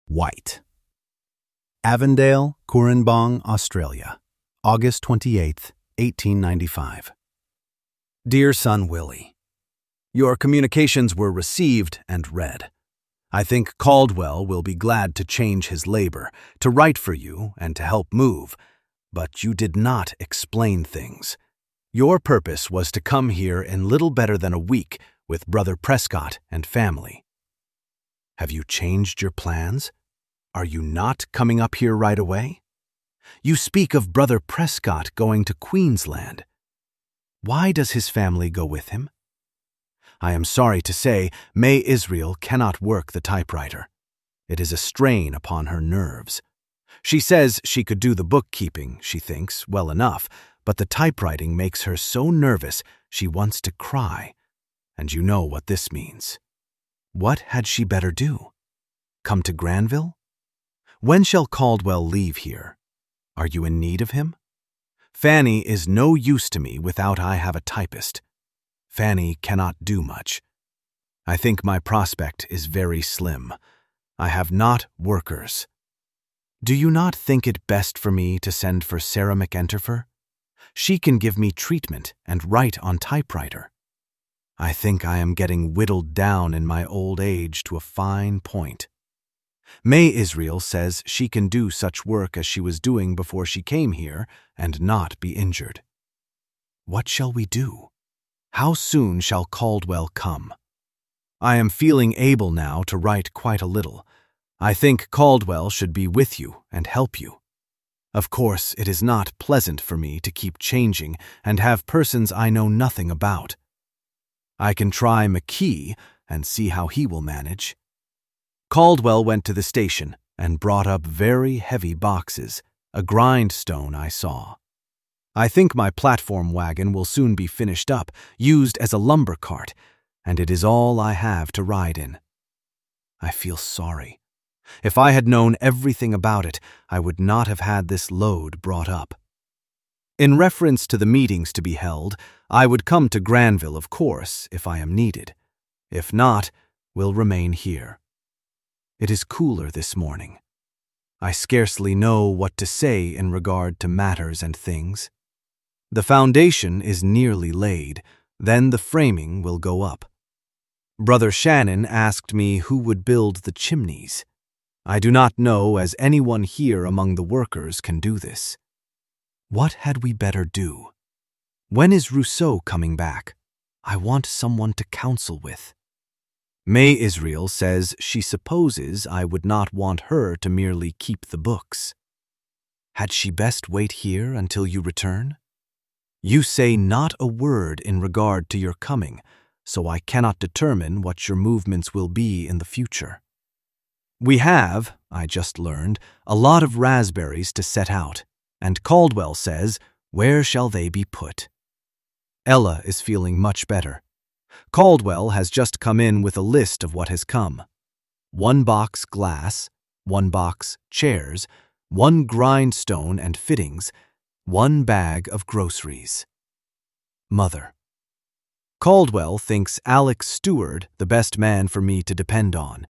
White. Avondale, Cooranbong, Australia, August 28, 1895. Dear son Willie, your communications were received and read. I think Caldwell will be glad to change his labor, to write for you and to help move, but you did not explain things. Your purpose was to come here in little better than a week with Brother Prescott and family. Have you changed your plans? Are you not coming up here right away? You speak of Brother Prescott going to Queensland. Why does his family go with him? I am sorry to say May Israel cannot work the typewriter. It is a strain upon her nerves. She says she could do the bookkeeping, she thinks, well enough, but the typewriting makes her so nervous she wants to cry, and you know what this means. What had she better do? Come to Granville? When shall Caldwell leave here? Are you in need of him? Fanny is no use to me without I have a typist. Fanny cannot do much. I think my prospect is very slim. I have not workers. Do you not think it best for me to send for Sarah McEnterfer? She can give me treatment and write on typewriter. I think I am getting whittled down in my old age to a fine point. May Israel says she can do such work as she was doing before she came here and not be injured. What shall we do? How soon shall Caldwell come? I am feeling able now to write quite a little. I think Caldwell should be with you and help you. Of course, it is not pleasant for me to keep changing and have persons I know nothing about. I can try McKee and see how he will manage. Caldwell went to the station and brought up very heavy boxes, a grindstone I saw. I think my platform wagon will soon be finished up, used as a lumber cart, and it is all I have to ride in. I feel sorry. If I had known everything about it, I would not have had this load brought up. In reference to the meetings to be held, I would come to Granville, of course, if I am needed. If not, will remain here. It is cooler this morning. I scarcely know what to say in regard to matters and things. The foundation is nearly laid, then the framing will go up. Brother Shannon asked me who would build the chimneys. I do not know as anyone here among the workers can do this. What had we better do? When is Rousseau coming back? I want someone to counsel with. May Israel says she supposes I would not want her to merely keep the books. Had she best wait here until you return? You say not a word in regard to your coming, so I cannot determine what your movements will be in the future. We have, I just learned, a lot of raspberries to set out, and Caldwell says, where shall they be put? Ella is feeling much better. Caldwell has just come in with a list of what has come. 1 box glass, 1 box chairs, 1 grindstone and fittings, 1 bag of groceries. Mother. Caldwell thinks Alex Stewart the best man for me to depend on.